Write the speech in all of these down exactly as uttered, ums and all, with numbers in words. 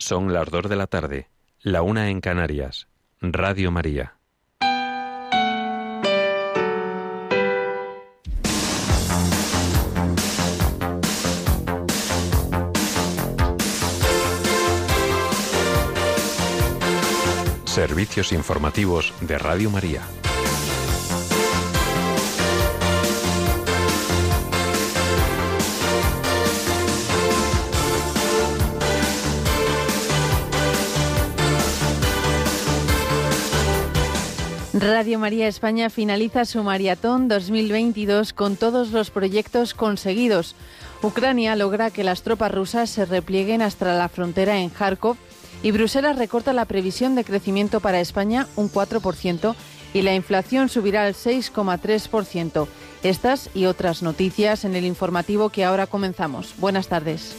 Son las dos de la tarde, la una en Canarias. Radio María. Servicios informativos de Radio María. Radio María España finaliza su maratón dos mil veintidós con todos los proyectos conseguidos. Ucrania logra que las tropas rusas se replieguen hasta la frontera en Kharkov y Bruselas recorta la previsión de crecimiento para España un cuatro por ciento y la inflación subirá al seis coma tres por ciento. Estas y otras noticias en el informativo que ahora comenzamos. Buenas tardes.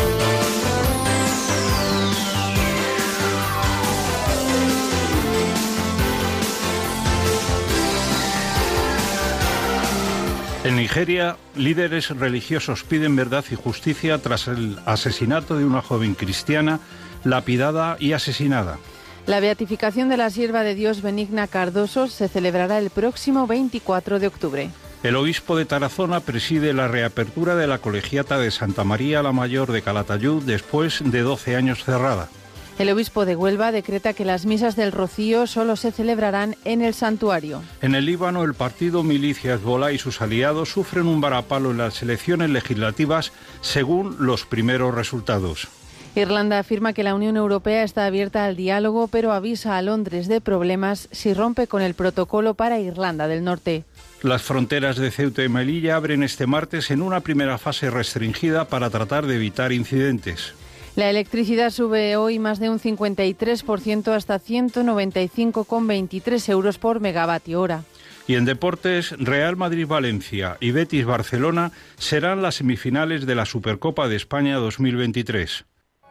En Nigeria, líderes religiosos piden verdad y justicia tras el asesinato de una joven cristiana lapidada y asesinada. La beatificación de la sierva de Dios Benigna Cardoso se celebrará el próximo veinticuatro de octubre. El obispo de Tarazona preside la reapertura de la colegiata de Santa María la Mayor de Calatayud después de doce años cerrada. El obispo de Huelva decreta que las misas del Rocío solo se celebrarán en el santuario. En el Líbano, el partido Milicia Hezbolá y sus aliados sufren un varapalo en las elecciones legislativas según los primeros resultados. Irlanda afirma que la Unión Europea está abierta al diálogo, pero avisa a Londres de problemas si rompe con el protocolo para Irlanda del Norte. Las fronteras de Ceuta y Melilla abren este martes en una primera fase restringida para tratar de evitar incidentes. La electricidad sube hoy más de un cincuenta y tres por ciento hasta ciento noventa y cinco coma veintitrés euros por megavatio hora. Y en deportes, Real Madrid-Valencia y Betis-Barcelona serán las semifinales de la Supercopa de España dos mil veintitrés.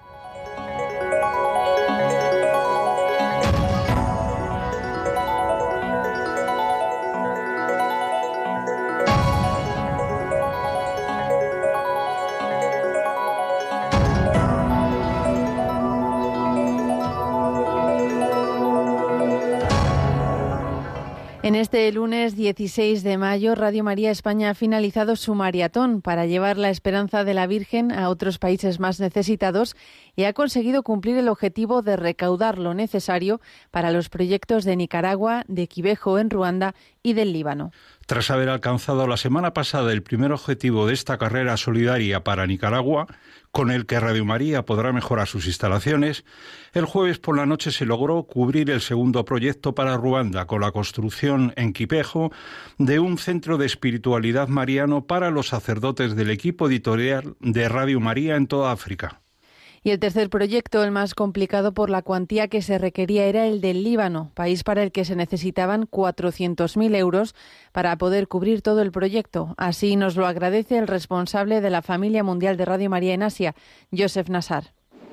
En este lunes dieciséis de mayo, Radio María España ha finalizado su maratón para llevar la esperanza de la Virgen a otros países más necesitados y ha conseguido cumplir el objetivo de recaudar lo necesario para los proyectos de Nicaragua, de Quibejo en Ruanda y del Líbano. Tras haber alcanzado la semana pasada el primer objetivo de esta carrera solidaria para Nicaragua, con el que Radio María podrá mejorar sus instalaciones, el jueves por la noche se logró cubrir el segundo proyecto para Ruanda, con la construcción en Quibejo de un centro de espiritualidad mariano para los sacerdotes del equipo editorial de Radio María en toda África. Y el tercer proyecto, el más complicado por la cuantía que se requería, era el del Líbano, país para el que se necesitaban cuatrocientos mil euros para poder cubrir todo el proyecto. Así nos lo agradece el responsable de la Familia Mundial de Radio María en Asia, Joseph Nassar.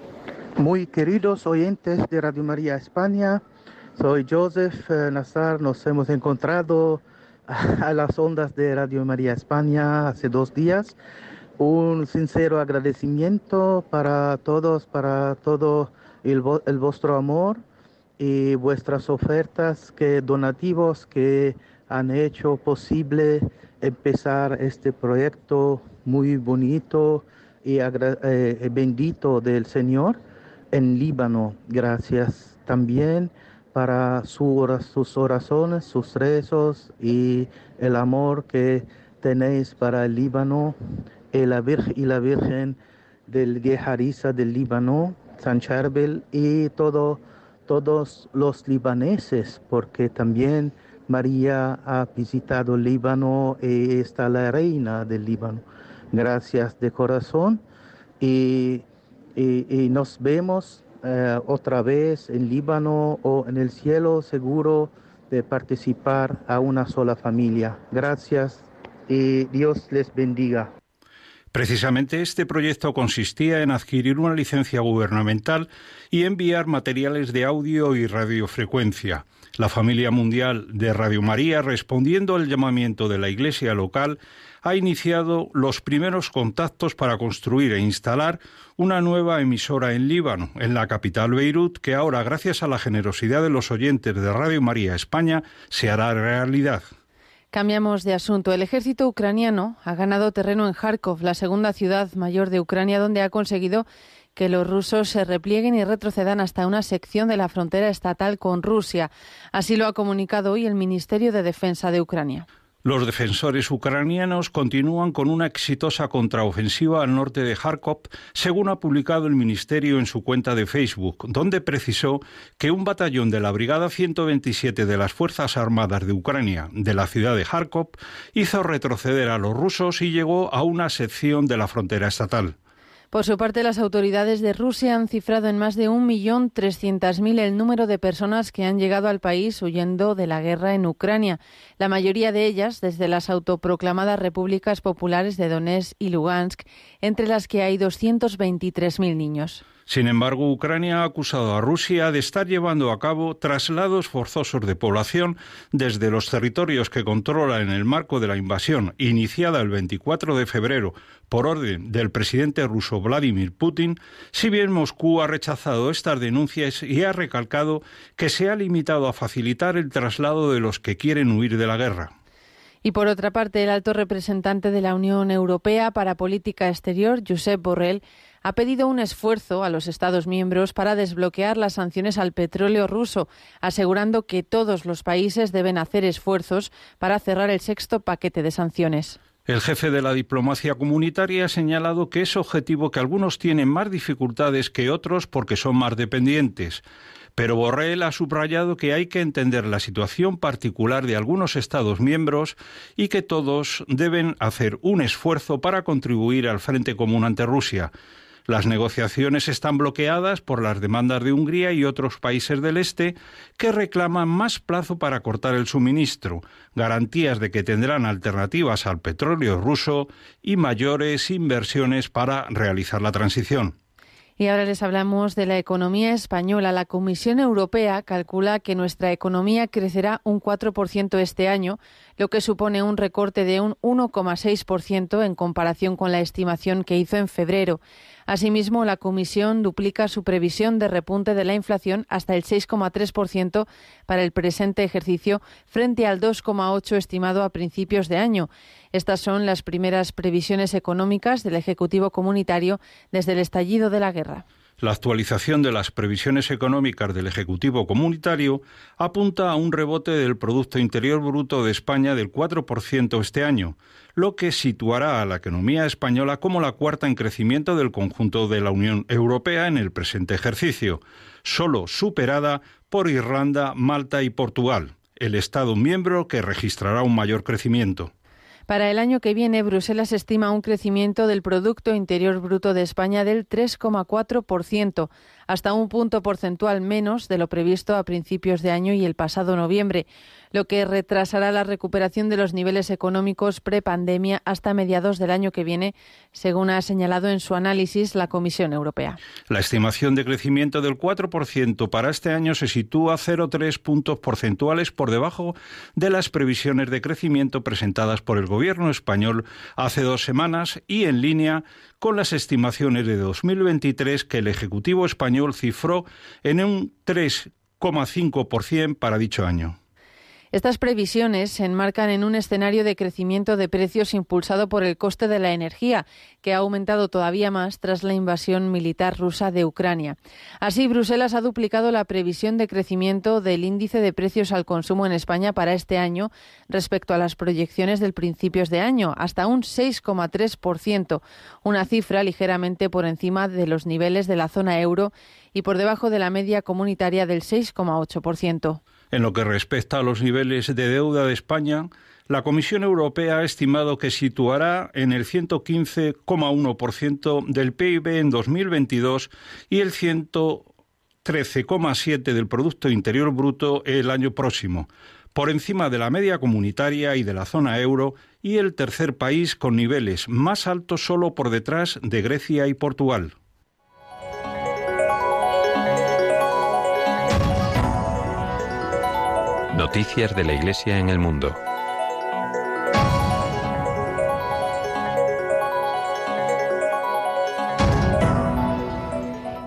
Muy queridos oyentes de Radio María España, soy Joseph Nassar. Nos hemos encontrado a las ondas de Radio María España hace dos días. Un sincero agradecimiento para todos, para todo el, el vuestro amor y vuestras ofertas, que donativos que han hecho posible empezar este proyecto muy bonito y agra- eh, bendito del Señor en Líbano. Gracias también para su, sus oraciones, sus rezos y el amor que tenéis para el Líbano. Y la, Virgen, y la Virgen del Gehariza del Líbano, San Charbel, y todo, todos los libaneses, porque también María ha visitado el Líbano y está la reina del Líbano. Gracias de corazón y, y, y nos vemos eh, otra vez en Líbano o en el cielo, seguro de participar a una sola familia. Gracias y Dios les bendiga. Precisamente este proyecto consistía en adquirir una licencia gubernamental y enviar materiales de audio y radiofrecuencia. La Familia Mundial de Radio María, respondiendo al llamamiento de la Iglesia local, ha iniciado los primeros contactos para construir e instalar una nueva emisora en Líbano, en la capital Beirut, que ahora, gracias a la generosidad de los oyentes de Radio María España, se hará realidad. Cambiamos de asunto. El ejército ucraniano ha ganado terreno en Kharkov, la segunda ciudad mayor de Ucrania, donde ha conseguido que los rusos se replieguen y retrocedan hasta una sección de la frontera estatal con Rusia. Así lo ha comunicado hoy el Ministerio de Defensa de Ucrania. Los defensores ucranianos continúan con una exitosa contraofensiva al norte de Kharkov, según ha publicado el Ministerio en su cuenta de Facebook, donde precisó que un batallón de la Brigada ciento veintisiete de las Fuerzas Armadas de Ucrania, de la ciudad de Kharkov, hizo retroceder a los rusos y llegó a una sección de la frontera estatal. Por su parte, las autoridades de Rusia han cifrado en más de un millón trescientas mil el número de personas que han llegado al país huyendo de la guerra en Ucrania, la mayoría de ellas desde las autoproclamadas repúblicas populares de Donetsk y Lugansk, entre las que hay doscientos veintitrés mil niños. Sin embargo, Ucrania ha acusado a Rusia de estar llevando a cabo traslados forzosos de población desde los territorios que controla en el marco de la invasión iniciada el veinticuatro de febrero por orden del presidente ruso Vladimir Putin, si bien Moscú ha rechazado estas denuncias y ha recalcado que se ha limitado a facilitar el traslado de los que quieren huir de la guerra. Y por otra parte, el alto representante de la Unión Europea para Política Exterior, Josep Borrell, ha pedido un esfuerzo a los Estados miembros para desbloquear las sanciones al petróleo ruso, asegurando que todos los países deben hacer esfuerzos para cerrar el sexto paquete de sanciones. El jefe de la diplomacia comunitaria ha señalado que es objetivo que algunos tienen más dificultades que otros porque son más dependientes. Pero Borrell ha subrayado que hay que entender la situación particular de algunos Estados miembros y que todos deben hacer un esfuerzo para contribuir al frente común ante Rusia. Las negociaciones están bloqueadas por las demandas de Hungría y otros países del este que reclaman más plazo para cortar el suministro, garantías de que tendrán alternativas al petróleo ruso y mayores inversiones para realizar la transición. Y ahora les hablamos de la economía española. La Comisión Europea calcula que nuestra economía crecerá un cuatro por ciento este año, lo que supone un recorte de un uno coma seis por ciento en comparación con la estimación que hizo en febrero. Asimismo, la Comisión duplica su previsión de repunte de la inflación hasta el seis coma tres por ciento para el presente ejercicio, frente al dos coma ocho por ciento estimado a principios de año. Estas son las primeras previsiones económicas del Ejecutivo Comunitario desde el estallido de la guerra. La actualización de las previsiones económicas del Ejecutivo Comunitario apunta a un rebote del Producto Interior Bruto de España del cuatro por ciento este año, lo que situará a la economía española como la cuarta en crecimiento del conjunto de la Unión Europea en el presente ejercicio, solo superada por Irlanda, Malta y Portugal, el Estado miembro que registrará un mayor crecimiento. Para el año que viene, Bruselas estima un crecimiento del Producto Interior Bruto de España del tres coma cuatro por ciento, hasta un punto porcentual menos de lo previsto a principios de año y el pasado noviembre, lo que retrasará la recuperación de los niveles económicos prepandemia hasta mediados del año que viene, según ha señalado en su análisis la Comisión Europea. La estimación de crecimiento del cuatro por ciento para este año se sitúa cero coma tres puntos porcentuales por debajo de las previsiones de crecimiento presentadas por el Gobierno español hace dos semanas y en línea con las estimaciones de dos mil veintitrés que el Ejecutivo español cifró en un tres coma cinco por ciento para dicho año. Estas previsiones se enmarcan en un escenario de crecimiento de precios impulsado por el coste de la energía, que ha aumentado todavía más tras la invasión militar rusa de Ucrania. Así, Bruselas ha duplicado la previsión de crecimiento del índice de precios al consumo en España para este año respecto a las proyecciones del principios de año, hasta un seis coma tres por ciento, una cifra ligeramente por encima de los niveles de la zona euro y por debajo de la media comunitaria del seis coma ocho por ciento. En lo que respecta a los niveles de deuda de España, la Comisión Europea ha estimado que situará en el ciento quince coma uno por ciento del P I B en dos mil veintidós y el ciento trece coma siete por ciento del Producto Interior Bruto el año próximo, por encima de la media comunitaria y de la zona euro, y el tercer país con niveles más altos solo por detrás de Grecia y Portugal. Noticias de la Iglesia en el mundo.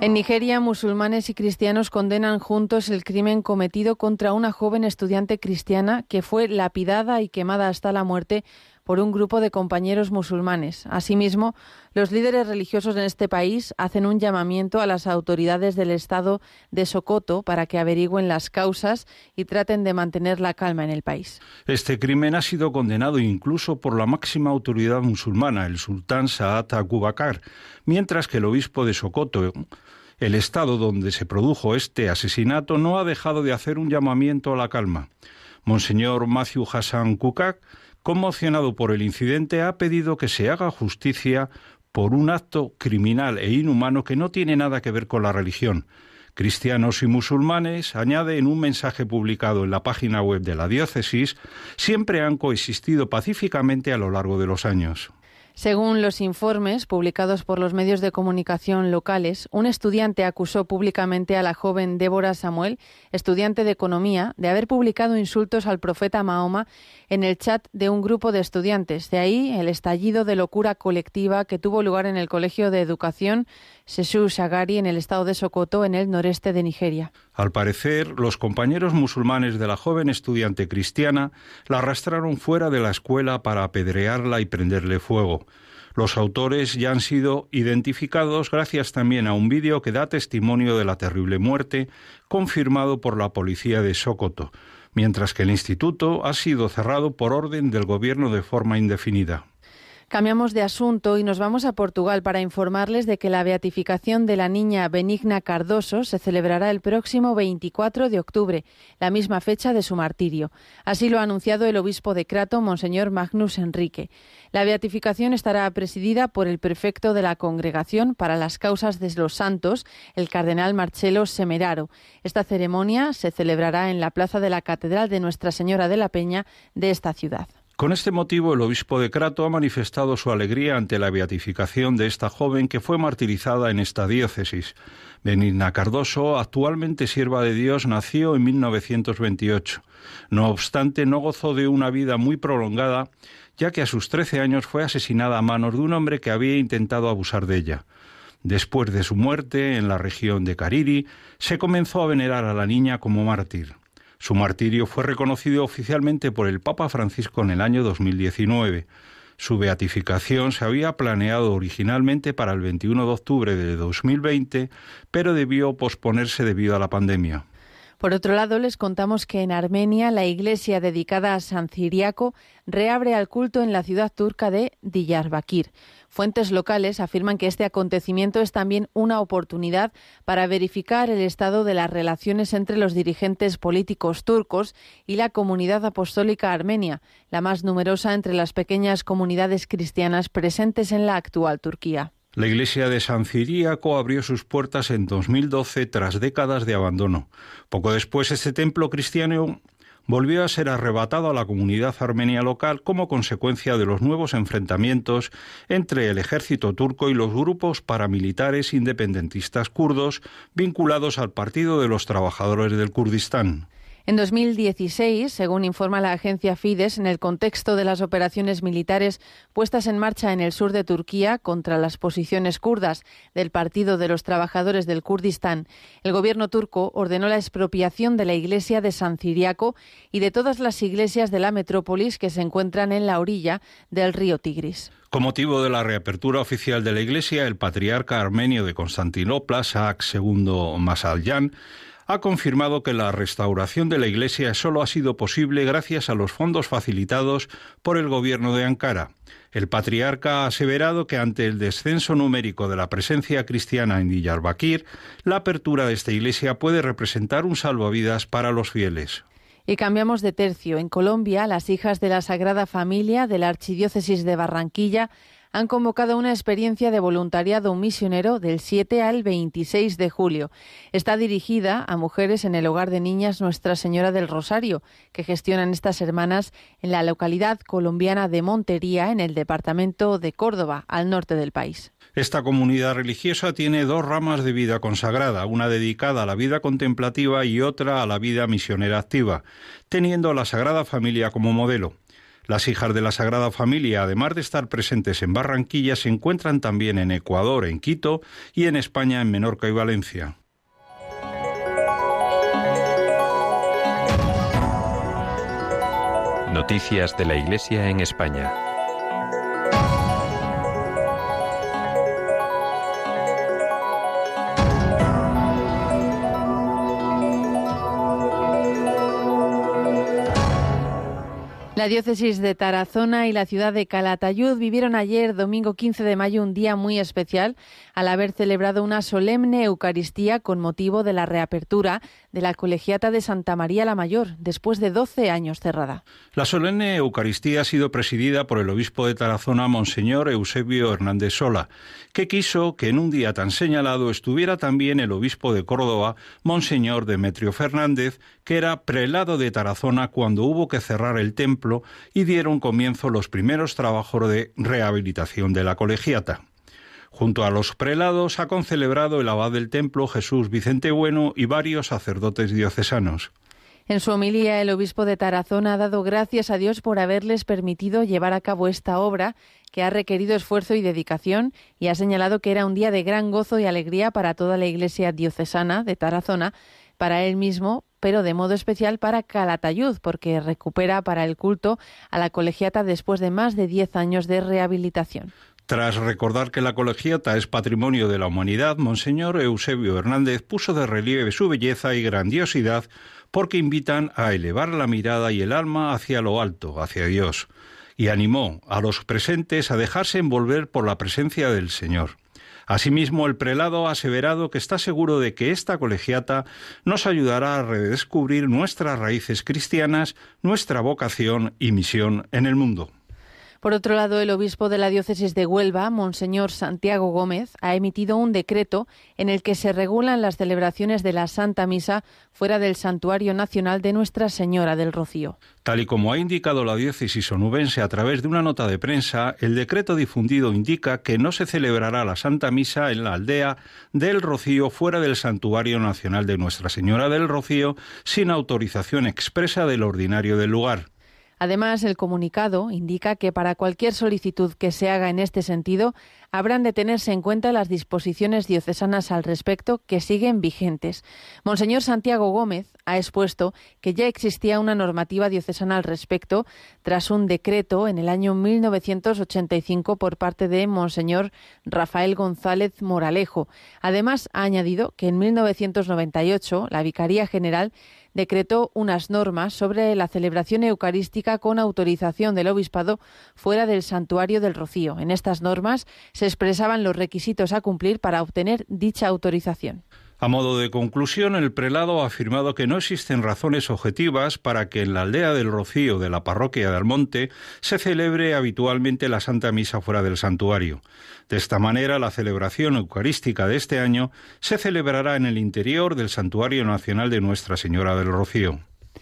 En Nigeria, musulmanes y cristianos condenan juntos el crimen cometido contra una joven estudiante cristiana que fue lapidada y quemada hasta la muerte por un grupo de compañeros musulmanes. Asimismo, los líderes religiosos en este país hacen un llamamiento a las autoridades del estado de Sokoto para que averigüen las causas y traten de mantener la calma en el país. Este crimen ha sido condenado incluso por la máxima autoridad musulmana, el sultán Saad Abubakar, mientras que el obispo de Sokoto, el estado donde se produjo este asesinato, no ha dejado de hacer un llamamiento a la calma. Monseñor Matthew Hassan Kukak, conmocionado por el incidente, ha pedido que se haga justicia por un acto criminal e inhumano que no tiene nada que ver con la religión. Cristianos y musulmanes, añade en un mensaje publicado en la página web de la diócesis, siempre han coexistido pacíficamente a lo largo de los años. Según los informes publicados por los medios de comunicación locales, un estudiante acusó públicamente a la joven Débora Samuel, estudiante de economía, de haber publicado insultos al profeta Mahoma en el chat de un grupo de estudiantes. De ahí el estallido de locura colectiva que tuvo lugar en el Colegio de Educación Sesu Shagari en el estado de Sokoto, en el noreste de Nigeria. Al parecer, los compañeros musulmanes de la joven estudiante cristiana la arrastraron fuera de la escuela para apedrearla y prenderle fuego. Los autores ya han sido identificados gracias también a un vídeo que da testimonio de la terrible muerte, confirmado por la policía de Sokoto, mientras que el instituto ha sido cerrado por orden del gobierno de forma indefinida. Cambiamos de asunto y nos vamos a Portugal para informarles de que la beatificación de la niña Benigna Cardoso se celebrará el próximo veinticuatro de octubre, la misma fecha de su martirio. Así lo ha anunciado el obispo de Crato, Monseñor Magnus Enrique. La beatificación estará presidida por el prefecto de la Congregación para las Causas de los Santos, el cardenal Marcelo Semeraro. Esta ceremonia se celebrará en la plaza de la Catedral de Nuestra Señora de la Peña de esta ciudad. Con este motivo, el obispo de Crato ha manifestado su alegría ante la beatificación de esta joven que fue martirizada en esta diócesis. Benigna Cardoso, actualmente sierva de Dios, nació en mil novecientos veintiocho. No obstante, no gozó de una vida muy prolongada, ya que a sus trece años fue asesinada a manos de un hombre que había intentado abusar de ella. Después de su muerte, en la región de Cariri, se comenzó a venerar a la niña como mártir. Su martirio fue reconocido oficialmente por el Papa Francisco en el año dos mil diecinueve. Su beatificación se había planeado originalmente para el veintiuno de octubre de dos mil veinte, pero debió posponerse debido a la pandemia. Por otro lado, les contamos que en Armenia la iglesia dedicada a San Ciriaco reabre al culto en la ciudad turca de Diyarbakir. Fuentes locales afirman que este acontecimiento es también una oportunidad para verificar el estado de las relaciones entre los dirigentes políticos turcos y la comunidad apostólica armenia, la más numerosa entre las pequeñas comunidades cristianas presentes en la actual Turquía. La iglesia de San Ciríaco abrió sus puertas en dos mil doce tras décadas de abandono. Poco después, este templo cristiano volvió a ser arrebatado a la comunidad armenia local como consecuencia de los nuevos enfrentamientos entre el ejército turco y los grupos paramilitares independentistas kurdos vinculados al Partido de los Trabajadores del Kurdistán. En dos mil dieciséis, según informa la agencia Fides, en el contexto de las operaciones militares puestas en marcha en el sur de Turquía contra las posiciones kurdas del Partido de los Trabajadores del Kurdistán, el gobierno turco ordenó la expropiación de la iglesia de San Ciriaco y de todas las iglesias de la metrópolis que se encuentran en la orilla del río Tigris. Con motivo de la reapertura oficial de la iglesia, el patriarca armenio de Constantinopla, Saak segundo Masalyan, ha confirmado que la restauración de la iglesia solo ha sido posible gracias a los fondos facilitados por el gobierno de Ankara. El patriarca ha aseverado que ante el descenso numérico de la presencia cristiana en Diyarbakir, la apertura de esta iglesia puede representar un salvavidas para los fieles. Y cambiamos de tercio. En Colombia, las hijas de la Sagrada Familia de la Archidiócesis de Barranquilla han convocado una experiencia de voluntariado misionero del siete al veintiséis de julio. Está dirigida a mujeres en el Hogar de Niñas Nuestra Señora del Rosario, que gestionan estas hermanas en la localidad colombiana de Montería, en el departamento de Córdoba, al norte del país. Esta comunidad religiosa tiene dos ramas de vida consagrada, una dedicada a la vida contemplativa y otra a la vida misionera activa, teniendo a la Sagrada Familia como modelo. Las hijas de la Sagrada Familia, además de estar presentes en Barranquilla, se encuentran también en Ecuador, en Quito, y en España, en Menorca y Valencia. Noticias de la Iglesia en España. La diócesis de Tarazona y la ciudad de Calatayud vivieron ayer, domingo quince de mayo, un día muy especial al haber celebrado una solemne Eucaristía con motivo de la reapertura de la Colegiata de Santa María la Mayor, después de doce años cerrada. La solemne Eucaristía ha sido presidida por el obispo de Tarazona, Monseñor Eusebio Hernández Sola, que quiso que en un día tan señalado estuviera también el obispo de Córdoba, Monseñor Demetrio Fernández, que era prelado de Tarazona cuando hubo que cerrar el templo y dieron comienzo los primeros trabajos de rehabilitación de la colegiata. Junto a los prelados ha concelebrado el abad del templo, Jesús Vicente Bueno, y varios sacerdotes diocesanos. En su homilía, el obispo de Tarazona ha dado gracias a Dios por haberles permitido llevar a cabo esta obra, que ha requerido esfuerzo y dedicación, y ha señalado que era un día de gran gozo y alegría para toda la Iglesia diocesana de Tarazona, para él mismo, pero de modo especial para Calatayud, porque recupera para el culto a la colegiata después de más de diez años de rehabilitación. Tras recordar que la colegiata es patrimonio de la humanidad, Monseñor Eusebio Hernández puso de relieve su belleza y grandiosidad porque invitan a elevar la mirada y el alma hacia lo alto, hacia Dios, y animó a los presentes a dejarse envolver por la presencia del Señor. Asimismo, el prelado ha aseverado que está seguro de que esta colegiata nos ayudará a redescubrir nuestras raíces cristianas, nuestra vocación y misión en el mundo. Por otro lado, el obispo de la diócesis de Huelva, Monseñor Santiago Gómez, ha emitido un decreto en el que se regulan las celebraciones de la Santa Misa fuera del Santuario Nacional de Nuestra Señora del Rocío. Tal y como ha indicado la diócesis onubense a través de una nota de prensa, el decreto difundido indica que no se celebrará la Santa Misa en la aldea del Rocío fuera del Santuario Nacional de Nuestra Señora del Rocío sin autorización expresa del ordinario del lugar. Además, el comunicado indica que para cualquier solicitud que se haga en este sentido, habrán de tenerse en cuenta las disposiciones diocesanas al respecto que siguen vigentes. Monseñor Santiago Gómez ha expuesto que ya existía una normativa diocesana al respecto tras un decreto en el año mil novecientos ochenta y cinco por parte de Monseñor Rafael González Moralejo. Además, ha añadido que en mil novecientos noventa y ocho la Vicaría General decretó unas normas sobre la celebración eucarística con autorización del obispado fuera del Santuario del Rocío. En estas normas se expresaban los requisitos a cumplir para obtener dicha autorización. A modo de conclusión, el prelado ha afirmado que no existen razones objetivas para que en la aldea del Rocío de la parroquia de Almonte se celebre habitualmente la Santa Misa fuera del santuario. De esta manera, la celebración eucarística de este año se celebrará en el interior del Santuario Nacional de Nuestra Señora del Rocío.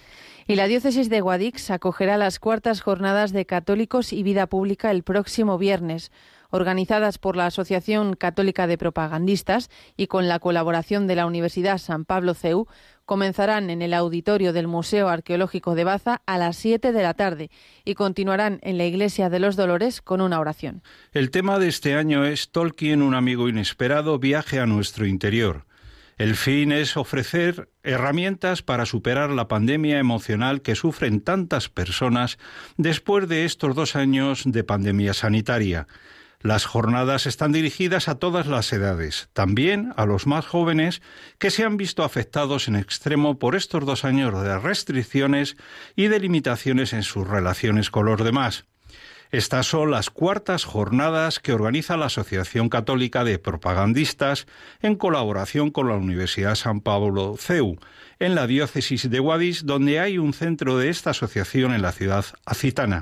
Y la diócesis de Guadix acogerá las cuartas jornadas de Católicos y Vida Pública el próximo viernes, organizadas por la Asociación Católica de Propagandistas y con la colaboración de la Universidad San Pablo C E U, comenzarán en el auditorio del Museo Arqueológico de Baza a las siete de la tarde y continuarán en la Iglesia de los Dolores con una oración. El tema de este año es Tolkien, un amigo inesperado, viaje a nuestro interior. El fin es ofrecer herramientas para superar la pandemia emocional que sufren tantas personas después de estos dos años de pandemia sanitaria. Las jornadas están dirigidas a todas las edades, también a los más jóvenes que se han visto afectados en extremo por estos dos años de restricciones y de limitaciones en sus relaciones con los demás. Estas son las cuartas jornadas que organiza la Asociación Católica de Propagandistas en colaboración con la Universidad San Pablo C E U, en la diócesis de Guadix, donde hay un centro de esta asociación en la ciudad acitana.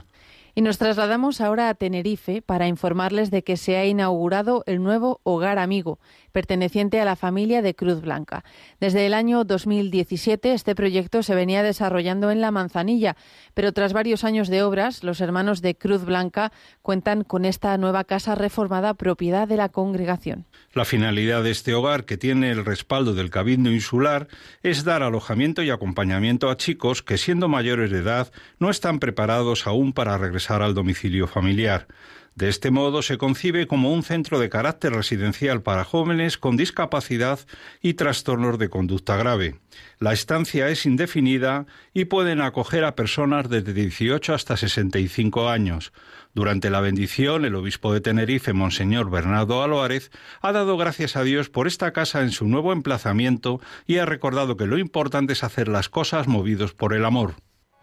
Y nos trasladamos ahora a Tenerife para informarles de que se ha inaugurado el nuevo Hogar Amigo, perteneciente a la familia de Cruz Blanca. Desde el año dos mil diecisiete este proyecto se venía desarrollando en La Manzanilla, pero tras varios años de obras, los hermanos de Cruz Blanca cuentan con esta nueva casa reformada propiedad de la congregación. La finalidad de este hogar, que tiene el respaldo del Cabildo Insular, es dar alojamiento y acompañamiento a chicos que, siendo mayores de edad, no están preparados aún para regresar al domicilio familiar. De este modo se concibe como un centro de carácter residencial para jóvenes con discapacidad y trastornos de conducta grave. La estancia es indefinida y pueden acoger a personas desde dieciocho hasta sesenta y cinco años. Durante la bendición, el obispo de Tenerife, Monseñor Bernardo Álvarez, ha dado gracias a Dios por esta casa en su nuevo emplazamiento y ha recordado que lo importante es hacer las cosas movidos por el amor.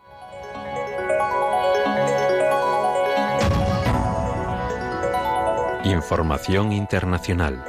Información internacional.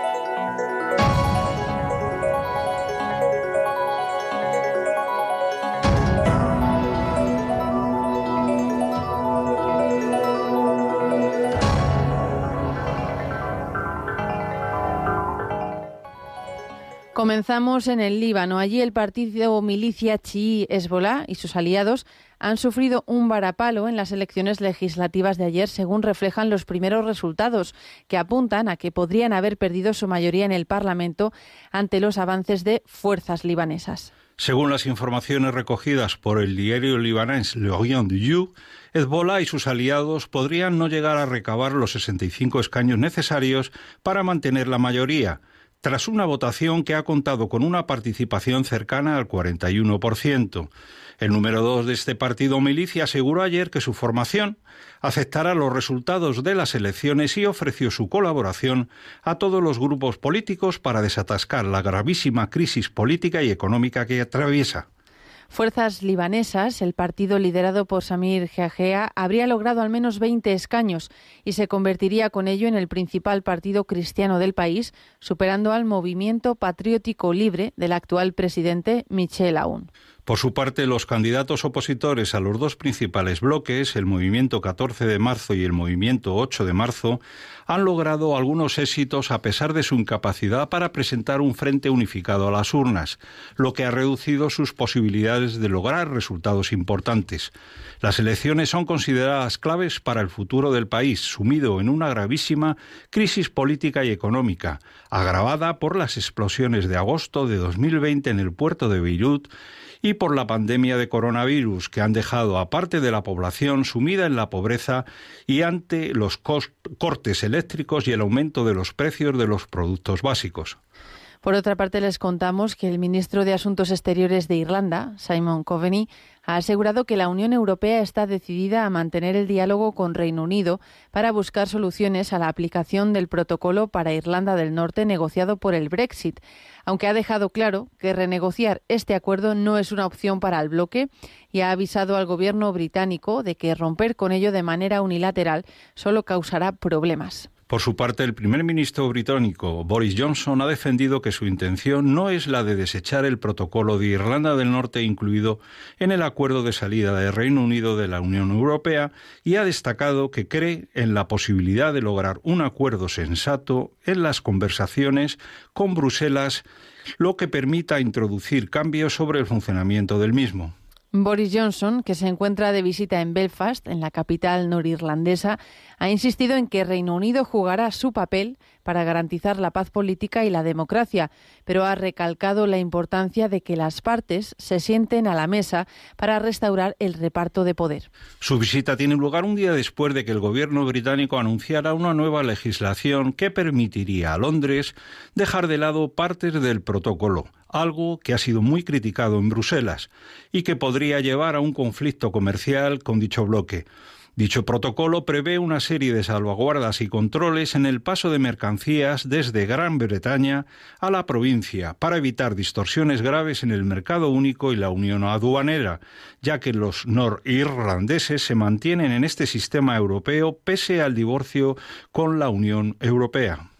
Comenzamos en el Líbano. Allí el partido milicia chií Hezbolá y sus aliados han sufrido un varapalo en las elecciones legislativas de ayer, según reflejan los primeros resultados, que apuntan a que podrían haber perdido su mayoría en el Parlamento ante los avances de fuerzas libanesas. Según las informaciones recogidas por el diario libanés L'Orient du Jour, Hezbolá y sus aliados podrían no llegar a recabar los sesenta y cinco escaños necesarios para mantener la mayoría, tras una votación que ha contado con una participación cercana al cuarenta y uno por ciento. El número dos de este partido milicia aseguró ayer que su formación aceptará los resultados de las elecciones y ofreció su colaboración a todos los grupos políticos para desatascar la gravísima crisis política y económica que atraviesa. Fuerzas libanesas, el partido liderado por Samir Geagea, habría logrado al menos veinte escaños y se convertiría con ello en el principal partido cristiano del país, superando al Movimiento Patriótico Libre del actual presidente Michel Aoun. Por su parte, los candidatos opositores a los dos principales bloques, el Movimiento catorce de marzo y el Movimiento ocho de marzo, han logrado algunos éxitos a pesar de su incapacidad para presentar un frente unificado a las urnas, lo que ha reducido sus posibilidades de lograr resultados importantes. Las elecciones son consideradas claves para el futuro del país, sumido en una gravísima crisis política y económica, agravada por las explosiones de agosto de dos mil veinte en el puerto de Beirut y por la pandemia de coronavirus, que han dejado a parte de la población sumida en la pobreza y ante los cortes eléctricos y el aumento de los precios de los productos básicos. Por otra parte, les contamos que el ministro de Asuntos Exteriores de Irlanda, Simon Coveney, ha asegurado que la Unión Europea está decidida a mantener el diálogo con Reino Unido para buscar soluciones a la aplicación del protocolo para Irlanda del Norte negociado por el Brexit, aunque ha dejado claro que renegociar este acuerdo no es una opción para el bloque y ha avisado al gobierno británico de que romper con ello de manera unilateral solo causará problemas. Por su parte, el primer ministro británico Boris Johnson ha defendido que su intención no es la de desechar el protocolo de Irlanda del Norte incluido en el acuerdo de salida del Reino Unido de la Unión Europea y ha destacado que cree en la posibilidad de lograr un acuerdo sensato en las conversaciones con Bruselas, lo que permita introducir cambios sobre el funcionamiento del mismo. Boris Johnson, que se encuentra de visita en Belfast, en la capital norirlandesa, ha insistido en que Reino Unido jugará su papel para garantizar la paz política y la democracia, pero ha recalcado la importancia de que las partes se sienten a la mesa para restaurar el reparto de poder. Su visita tiene lugar un día después de que el gobierno británico anunciara una nueva legislación que permitiría a Londres dejar de lado partes del protocolo, algo que ha sido muy criticado en Bruselas y que podría llevar a un conflicto comercial con dicho bloque. Dicho protocolo prevé una serie de salvaguardas y controles en el paso de mercancías desde Gran Bretaña a la provincia para evitar distorsiones graves en el mercado único y la unión aduanera, ya que los norirlandeses se mantienen en este sistema europeo pese al divorcio con la Unión Europea.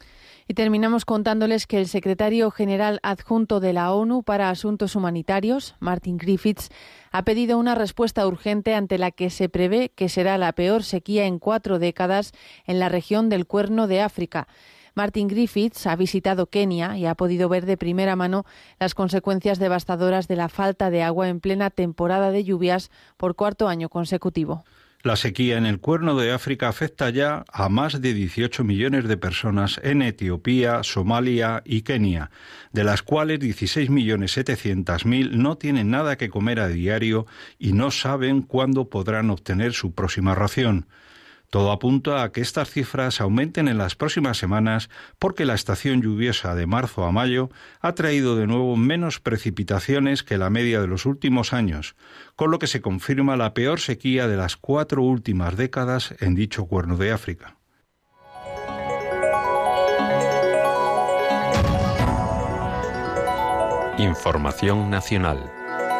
Y terminamos contándoles que el secretario general adjunto de la ONU para Asuntos Humanitarios, Martin Griffiths, ha pedido una respuesta urgente ante la que se prevé que será la peor sequía en cuatro décadas en la región del Cuerno de África. Martin Griffiths ha visitado Kenia y ha podido ver de primera mano las consecuencias devastadoras de la falta de agua en plena temporada de lluvias por cuarto año consecutivo. La sequía en el Cuerno de África afecta ya a más de dieciocho millones de personas en Etiopía, Somalia y Kenia, de las cuales dieciséis millones setecientos mil no tienen nada que comer a diario y no saben cuándo podrán obtener su próxima ración. Todo apunta a que estas cifras aumenten en las próximas semanas porque la estación lluviosa de marzo a mayo ha traído de nuevo menos precipitaciones que la media de los últimos años, con lo que se confirma la peor sequía de las cuatro últimas décadas en dicho Cuerno de África. Información nacional.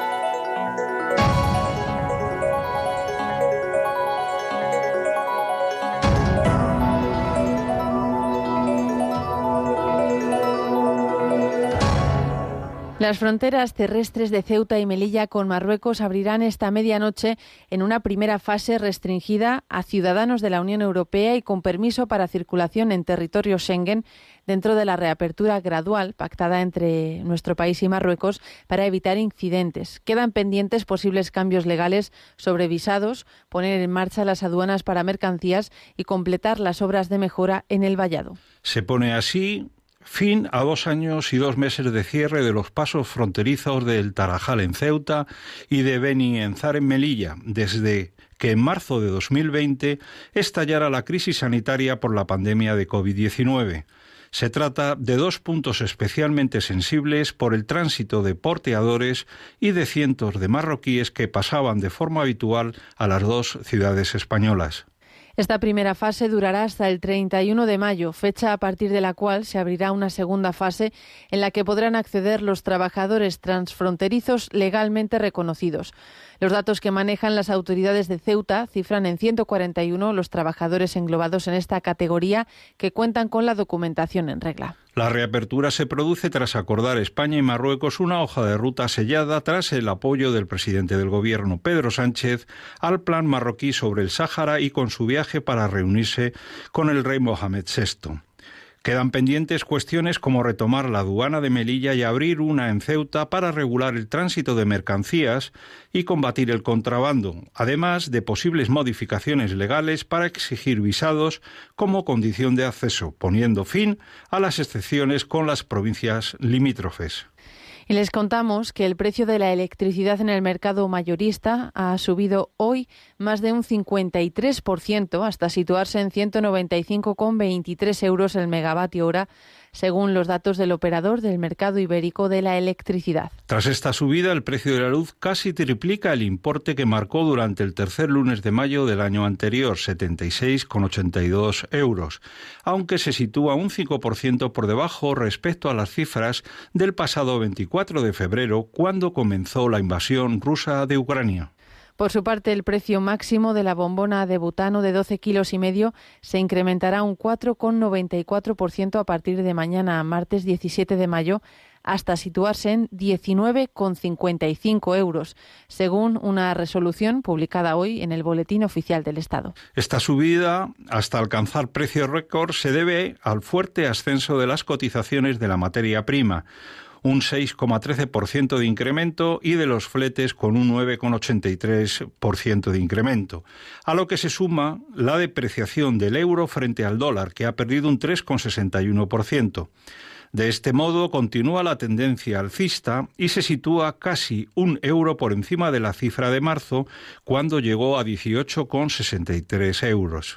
Las fronteras terrestres de Ceuta y Melilla con Marruecos abrirán esta medianoche en una primera fase restringida a ciudadanos de la Unión Europea y con permiso para circulación en territorio Schengen dentro de la reapertura gradual pactada entre nuestro país y Marruecos para evitar incidentes. Quedan pendientes posibles cambios legales sobre visados, poner en marcha las aduanas para mercancías y completar las obras de mejora en el vallado. Se pone así fin a dos años y dos meses de cierre de los pasos fronterizos del Tarajal en Ceuta y de Beni Enzar en Melilla, desde que en marzo de dos mil veinte estallara la crisis sanitaria por la pandemia de covid diecinueve. Se trata de dos puntos especialmente sensibles por el tránsito de porteadores y de cientos de marroquíes que pasaban de forma habitual a las dos ciudades españolas. Esta primera fase durará hasta el treinta y uno de mayo, fecha a partir de la cual se abrirá una segunda fase en la que podrán acceder los trabajadores transfronterizos legalmente reconocidos. Los datos que manejan las autoridades de Ceuta cifran en ciento cuarenta y uno los trabajadores englobados en esta categoría que cuentan con la documentación en regla. La reapertura se produce tras acordar España y Marruecos una hoja de ruta sellada tras el apoyo del presidente del gobierno, Pedro Sánchez, al plan marroquí sobre el Sáhara y con su viaje para reunirse con el rey Mohamed sexto. Quedan pendientes cuestiones como retomar la aduana de Melilla y abrir una en Ceuta para regular el tránsito de mercancías y combatir el contrabando, además de posibles modificaciones legales para exigir visados como condición de acceso, poniendo fin a las excepciones con las provincias limítrofes. Y les contamos que el precio de la electricidad en el mercado mayorista ha subido hoy más de un cincuenta y tres por ciento hasta situarse en ciento noventa y cinco coma veintitrés euros el megavatio hora, según los datos del operador del mercado ibérico de la electricidad. Tras esta subida, el precio de la luz casi triplica el importe que marcó durante el tercer lunes de mayo del año anterior, setenta y seis coma ochenta y dos euros, aunque se sitúa un cinco por ciento por debajo respecto a las cifras del pasado veinticuatro de febrero, cuando comenzó la invasión rusa de Ucrania. Por su parte, el precio máximo de la bombona de butano de doce kilos y medio se incrementará un cuatro coma noventa y cuatro por ciento a partir de mañana, martes diecisiete de mayo, hasta situarse en diecinueve coma cincuenta y cinco euros, según una resolución publicada hoy en el Boletín Oficial del Estado. Esta subida, hasta alcanzar precios récord, se debe al fuerte ascenso de las cotizaciones de la materia prima, un seis coma trece por ciento de incremento, y de los fletes con un nueve coma ochenta y tres por ciento de incremento, a lo que se suma la depreciación del euro frente al dólar, que ha perdido un tres coma sesenta y uno por ciento. De este modo, continúa la tendencia alcista y se sitúa casi un euro por encima de la cifra de marzo, cuando llegó a dieciocho coma sesenta y tres euros.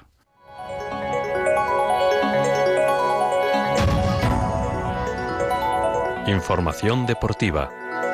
Información deportiva.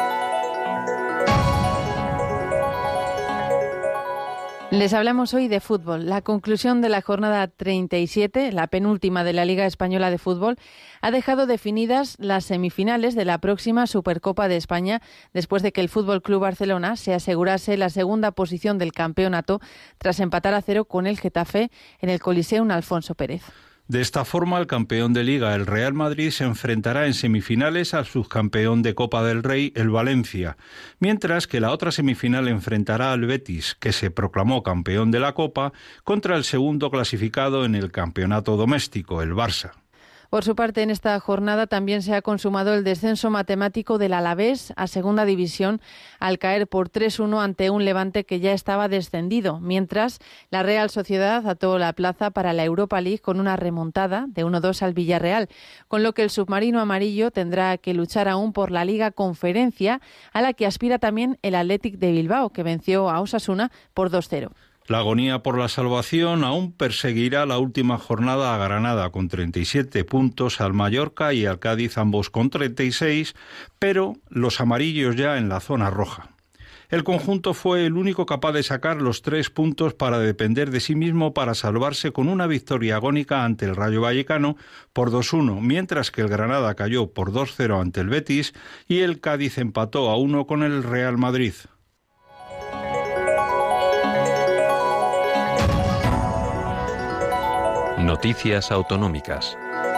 Les hablamos hoy de fútbol. La conclusión de la jornada treinta y siete, la penúltima de la Liga Española de Fútbol, ha dejado definidas las semifinales de la próxima Supercopa de España, después de que el F C Barcelona se asegurase la segunda posición del campeonato tras empatar a cero con el Getafe en el Coliseum Alfonso Pérez. De esta forma, el campeón de Liga, el Real Madrid, se enfrentará en semifinales al subcampeón de Copa del Rey, el Valencia, mientras que la otra semifinal enfrentará al Betis, que se proclamó campeón de la Copa, contra el segundo clasificado en el campeonato doméstico, el Barça. Por su parte, en esta jornada también se ha consumado el descenso matemático del Alavés a Segunda División al caer por tres uno ante un Levante que ya estaba descendido, mientras la Real Sociedad ató la plaza para la Europa League con una remontada de uno dos al Villarreal, con lo que el submarino amarillo tendrá que luchar aún por la Liga Conferencia, a la que aspira también el Athletic de Bilbao, que venció a Osasuna por dos cero. La agonía por la salvación aún perseguirá la última jornada a Granada con treinta y siete puntos, al Mallorca y al Cádiz ambos con treinta y seis, pero los amarillos ya en la zona roja. El conjunto fue el único capaz de sacar los tres puntos para depender de sí mismo para salvarse con una victoria agónica ante el Rayo Vallecano por dos uno, mientras que el Granada cayó por dos cero ante el Betis y el Cádiz empató a uno con el Real Madrid. Noticias autonómicas.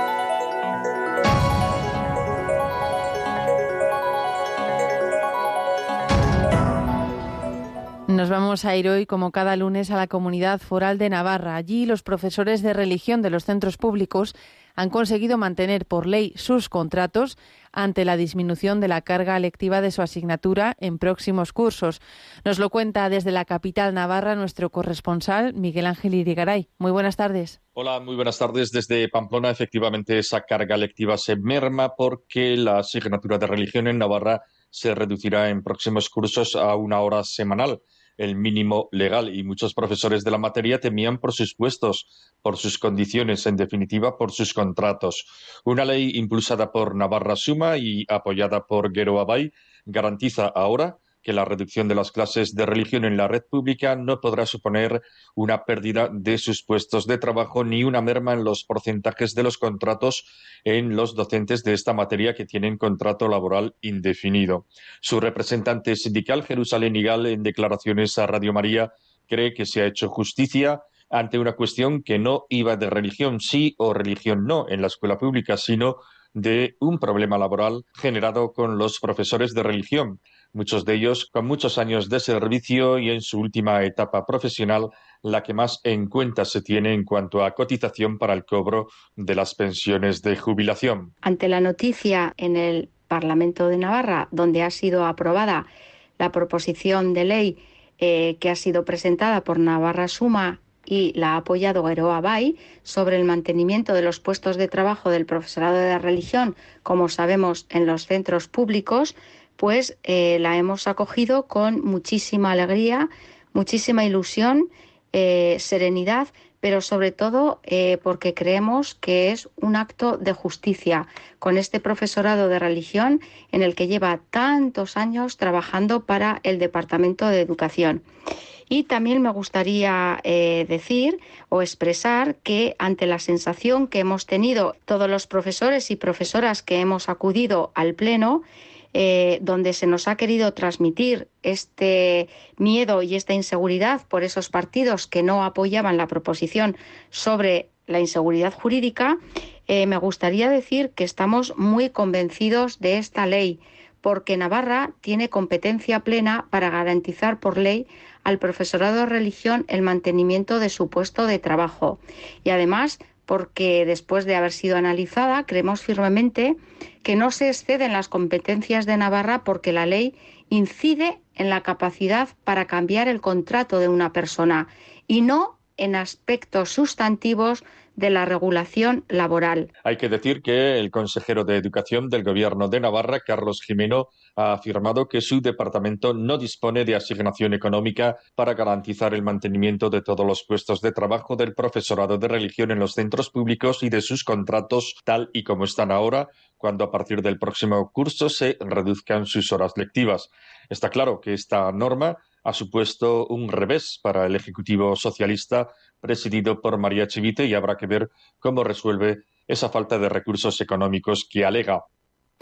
Nos vamos a ir hoy, como cada lunes, a la Comunidad Foral de Navarra. Allí los profesores de religión de los centros públicos han conseguido mantener por ley sus contratos ante la disminución de la carga lectiva de su asignatura en próximos cursos. Nos lo cuenta desde la capital navarra nuestro corresponsal Miguel Ángel Irigaray. Muy buenas tardes. Hola, muy buenas tardes. Desde Pamplona, efectivamente, esa carga lectiva se merma porque la asignatura de religión en Navarra se reducirá en próximos cursos a una hora semanal, el mínimo legal, y muchos profesores de la materia temían por sus puestos, por sus condiciones, en definitiva, por sus contratos. Una ley impulsada por Navarra Suma y apoyada por Gero Abay garantiza ahora que la reducción de las clases de religión en la red pública no podrá suponer una pérdida de sus puestos de trabajo ni una merma en los porcentajes de los contratos en los docentes de esta materia que tienen contrato laboral indefinido. Su representante sindical, Jerusalén Igal, en declaraciones a Radio María, cree que se ha hecho justicia ante una cuestión que no iba de religión sí o religión no en la escuela pública, sino de un problema laboral generado con los profesores de religión, muchos de ellos con muchos años de servicio y en su última etapa profesional, la que más en cuenta se tiene en cuanto a cotización para el cobro de las pensiones de jubilación. Ante la noticia en el Parlamento de Navarra, donde ha sido aprobada la proposición de ley eh, que ha sido presentada por Navarra Suma y la ha apoyado Gero Abay sobre el mantenimiento de los puestos de trabajo del profesorado de religión, como sabemos, en los centros públicos, pues eh, la hemos acogido con muchísima alegría, muchísima ilusión, eh, serenidad, pero sobre todo eh, porque creemos que es un acto de justicia con este profesorado de religión en el que lleva tantos años trabajando para el Departamento de Educación. Y también me gustaría eh, decir o expresar que ante la sensación que hemos tenido todos los profesores y profesoras que hemos acudido al Pleno, eh, donde se nos ha querido transmitir este miedo y esta inseguridad por esos partidos que no apoyaban la proposición sobre la inseguridad jurídica, eh, me gustaría decir que estamos muy convencidos de esta ley, porque Navarra tiene competencia plena para garantizar por ley al profesorado de religión el mantenimiento de su puesto de trabajo. Y además, porque después de haber sido analizada, creemos firmemente que no se exceden las competencias de Navarra porque la ley incide en la capacidad para cambiar el contrato de una persona y no en aspectos sustantivos de la regulación laboral. Hay que decir que el consejero de Educación del Gobierno de Navarra, Carlos Jimeno, ha afirmado que su departamento no dispone de asignación económica para garantizar el mantenimiento de todos los puestos de trabajo del profesorado de religión en los centros públicos y de sus contratos tal y como están ahora, cuando a partir del próximo curso se reduzcan sus horas lectivas. Está claro que esta norma ha supuesto un revés para el Ejecutivo socialista presidido por María Chivite y habrá que ver cómo resuelve esa falta de recursos económicos que alega.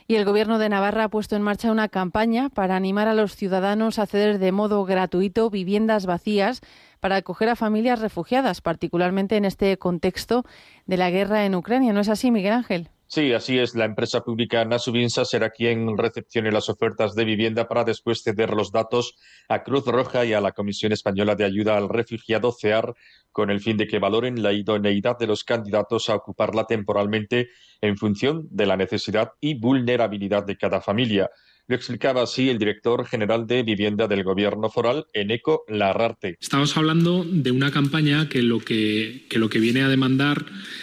Y el Gobierno de Navarra ha puesto en marcha una campaña para animar a los ciudadanos a ceder de modo gratuito viviendas vacías para acoger a familias refugiadas, particularmente en este contexto de la guerra en Ucrania. ¿No es así, Miguel Ángel? Sí, así es. La empresa pública Nasubinsa será quien recepcione las ofertas de vivienda para después ceder los datos a Cruz Roja y a la Comisión Española de Ayuda al Refugiado, C E A R, con el fin de que valoren la idoneidad de los candidatos a ocuparla temporalmente en función de la necesidad y vulnerabilidad de cada familia. Lo explicaba así el director general de Vivienda del Gobierno Foral, Eneco Larrarte. Estamos hablando de una campaña que lo que, que, lo que viene a demandar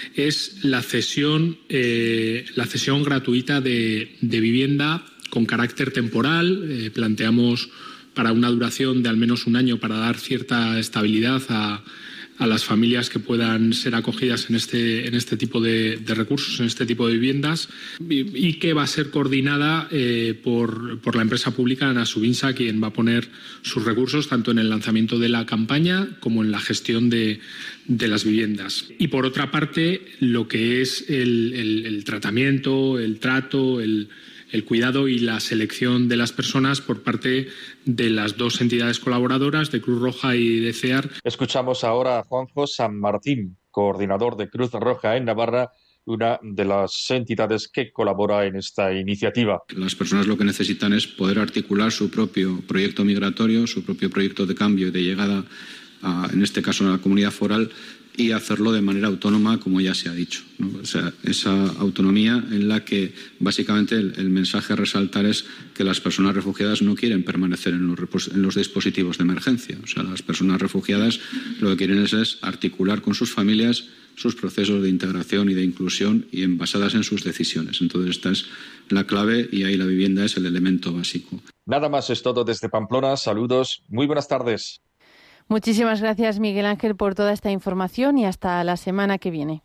es la cesión, eh, la cesión gratuita de, de vivienda con carácter temporal. Eh, planteamos para una duración de al menos un año para dar cierta estabilidad a a las familias que puedan ser acogidas en este, en este tipo de, de recursos, en este tipo de viviendas, y, y que va a ser coordinada eh, por, por la empresa pública Nasubinsa, quien va a poner sus recursos tanto en el lanzamiento de la campaña como en la gestión de, de las viviendas. Y por otra parte, lo que es el, el, el tratamiento, el trato, el el cuidado y la selección de las personas por parte de las dos entidades colaboradoras, de Cruz Roja y de C E A R. Escuchamos ahora a Juanjo San Martín, coordinador de Cruz Roja en Navarra, una de las entidades que colabora en esta iniciativa. Las personas lo que necesitan es poder articular su propio proyecto migratorio, su propio proyecto de cambio y de llegada, a, en este caso, a la comunidad foral, y hacerlo de manera autónoma, como ya se ha dicho, ¿no? O sea, esa autonomía en la que básicamente el, el mensaje a resaltar es que las personas refugiadas no quieren permanecer en los, en los dispositivos de emergencia. O sea, las personas refugiadas lo que quieren es, es articular con sus familias sus procesos de integración y de inclusión y en, basadas en sus decisiones. Entonces, esta es la clave y ahí la vivienda es el elemento básico. Nada más es todo desde Pamplona. Saludos. Muy buenas tardes. Muchísimas gracias, Miguel Ángel, por toda esta información y hasta la semana que viene.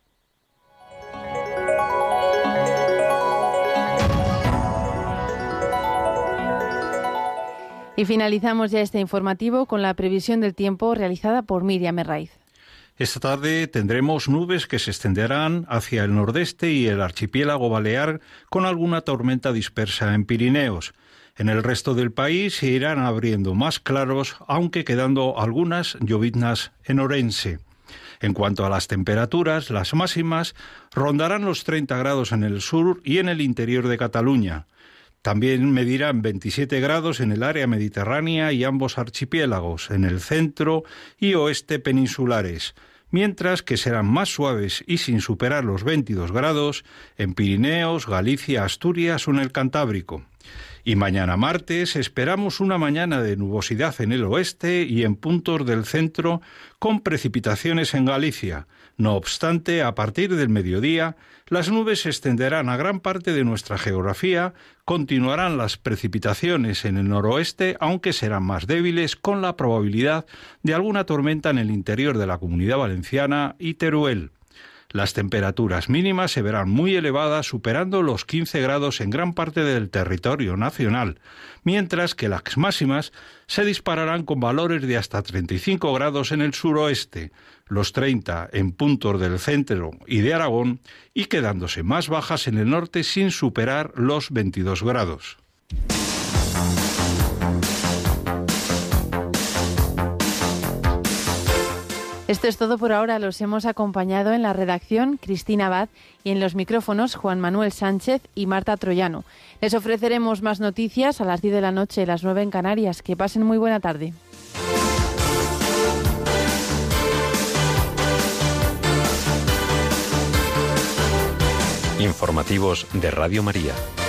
Y finalizamos ya este informativo con la previsión del tiempo realizada por Miriam Herraiz. Esta tarde tendremos nubes que se extenderán hacia el nordeste y el archipiélago balear con alguna tormenta dispersa en Pirineos. En el resto del país se irán abriendo más claros, aunque quedando algunas lloviznas en Orense. En cuanto a las temperaturas, las máximas rondarán los treinta grados en el sur y en el interior de Cataluña. También medirán veintisiete grados en el área mediterránea y ambos archipiélagos, en el centro y oeste peninsulares, mientras que serán más suaves y sin superar los veintidós grados en Pirineos, Galicia, Asturias o en el Cantábrico. Y mañana martes esperamos una mañana de nubosidad en el oeste y en puntos del centro con precipitaciones en Galicia. No obstante, a partir del mediodía, las nubes se extenderán a gran parte de nuestra geografía, continuarán las precipitaciones en el noroeste, aunque serán más débiles, con la probabilidad de alguna tormenta en el interior de la Comunidad Valenciana y Teruel. Las temperaturas mínimas se verán muy elevadas, superando los quince grados en gran parte del territorio nacional, mientras que las máximas se dispararán con valores de hasta treinta y cinco grados en el suroeste, los treinta en puntos del centro y de Aragón, y quedándose más bajas en el norte sin superar los veintidós grados. Esto es todo por ahora. Los hemos acompañado en la redacción Cristina Abad y en los micrófonos Juan Manuel Sánchez y Marta Troyano. Les ofreceremos más noticias a las diez de la noche, las nueve en Canarias. Que pasen muy buena tarde. Informativos de Radio María.